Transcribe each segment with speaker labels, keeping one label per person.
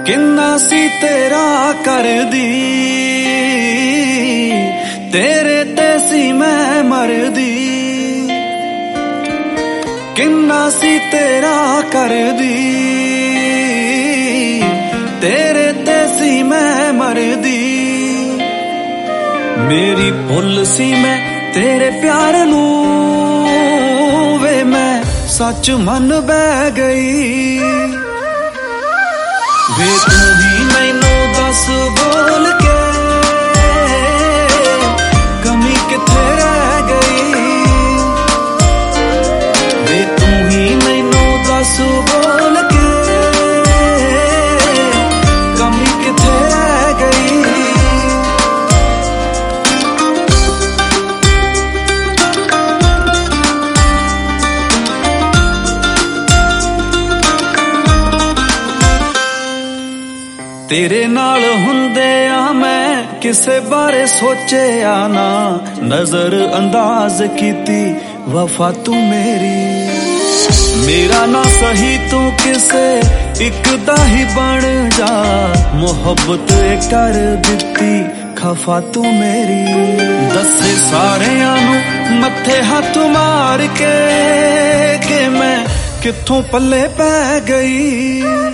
Speaker 1: किन्ना सी तेरा कर दी, तेरे ते सी मैं मर दी। किन्ना सी तेरा कर दी, तेरे ते सी मैं मर दी। मेरी भुल सी मैं तेरे प्यार नू, वे मैं सच मन बह गई। वे तू ही मैनू दस बोल के कमी किथे रह गई। वे तू ही मैनू दस बोल के कमी किथे रह गई। तेरे नाल हुंदे आ मैं किसे बारे सोचे ना, नजर अंदाज कीती वफा तू मेरी। मेरा ना सही तू किसे एक दा ही बन जा, मोहब्बत कर दिती खफा तू मेरी। दसे सारियां नू मत्थे हाथ मार के मैं किथों पल्ले पै गई।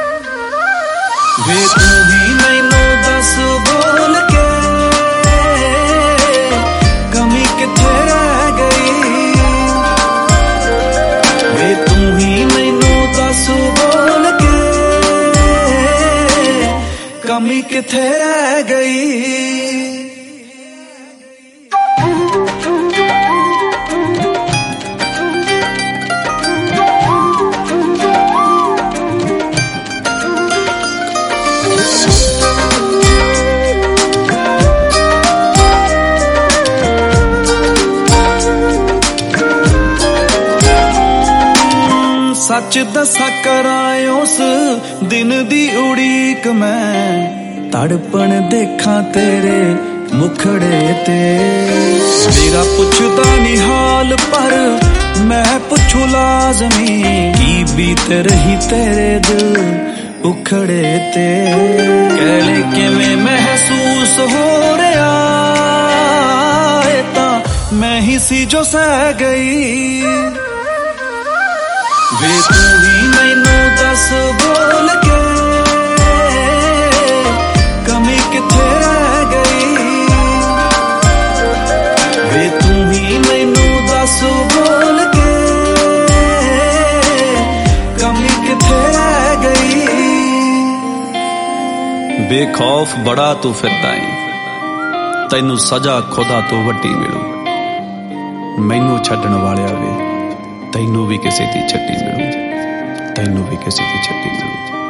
Speaker 1: वे तू ही मैनू दस बोल के कमी किथे रह गई। वे तू ही मैनू दस बोल के कमी किथे रह गई। सच दसा कराए उस दिन दी उड़ीक मैं, तड़पण देखा तेरे मुखड़े ते। मेरा पुछदा नी हाल पर मैं पुछू लाजमी, की बीत रही तेरे दिल उखड़े ते। कहले किवें महसूस हो रहा है तां मैं ही सी जो सह गई। वे तू ही मैनू दस बोल के कमी किथे रह गई। वे तू ही मैनू दस बोल के कमी किथे रह गई। बेखौफ बड़ा तू फिरदा है, तैनू सजा खुदा तो वड्डी मिलू। मैनू छड्डण वालिया वे तैनू भी किसी दी छड्डी मिलू, तैनू भी किसी दी छड्डी मिलू।